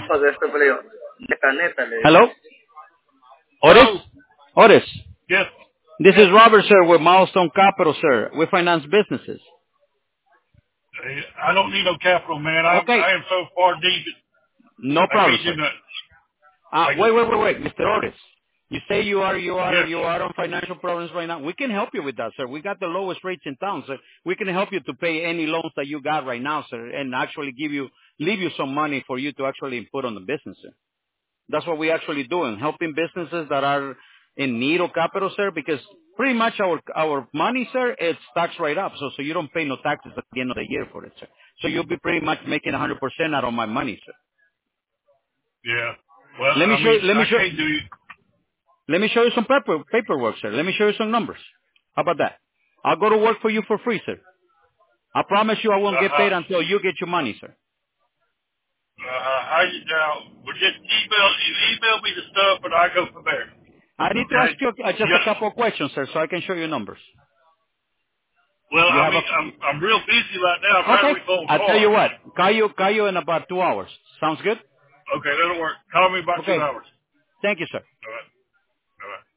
Hello? Otis? Hello? Otis? Yes. This is Robert, sir, with Milestone Capital, sir. We finance businesses. I don't need no capital, man. Okay. I am so far deep. No I problem, can't sir. do nothing. Wait, Mr. Otis. You say you are Yes. on financial problems right now. We can help you with that, sir. We got the lowest rates in town, sir. We can help you to pay any loans that you got right now, sir, and actually leave you some money for you to actually put on the business, sir. That's what we actually doing, helping businesses that are in need of capital, sir, because pretty much our money, sir, it's taxed right up, so you don't pay no taxes at the end of the year for it, sir. So you'll be pretty much making 100% out of my money, sir. Yeah. Well, Let me I show mean, you. I can't do it. Let me show you some paperwork, sir. Let me show you some numbers. How about that? I'll go to work for you for free, sir. I promise you I won't get paid until you get your money, sir. Well, just email me the stuff, and I go from there. I need to ask you just a couple of questions, sir, so I can show you numbers. Well, You I have mean, I'm real busy right now. I'm trying to refill a I'll car. tell you what. Call you in about 2 hours. Sounds good? Okay, that'll work. Call me about 2 Okay. hours. Thank you, sir. All right. All right.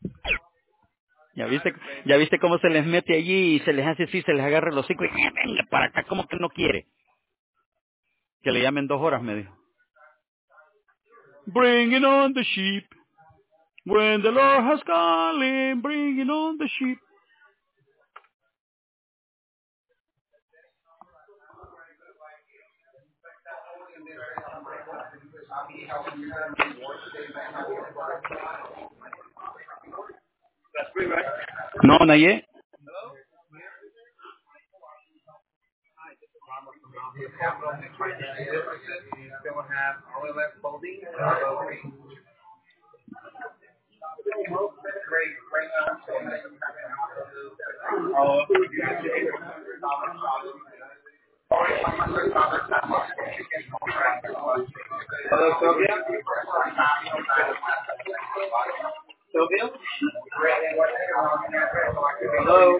Ya viste cómo se les mete allí y se les hace así, se les agarra los hocico y venga para acá, como que no quiere. Que le llamen 2 horas, me dijo. Bringing on the sheep. When the Lord has called him, bringing on the sheep. No, not yet. Hello, Sylvia. Sylvia? Hello?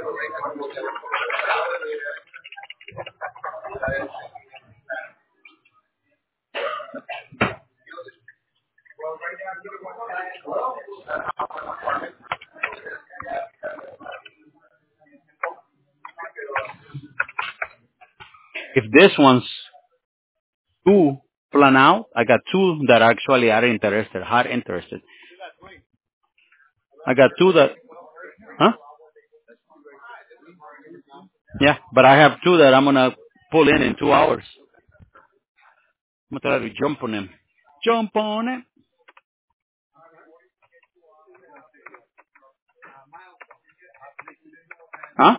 If this one's too plan out, I got 2 that actually are interested, hard interested. I got 2 that, huh? Yeah, but I have 2 that I'm going to pull in 2 hours. I'm going to try to jump on them. Jump on it. ¿Ah?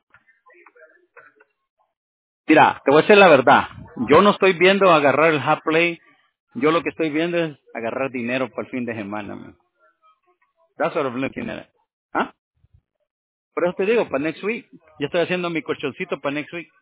Mira, te voy a decir la verdad. Yo no estoy viendo agarrar el hot play. Yo lo que estoy viendo es agarrar dinero para el fin de semana, man. That's what I'm looking at. ¿Ah? Por eso te digo, para next week. Yo estoy haciendo mi colchoncito para next week.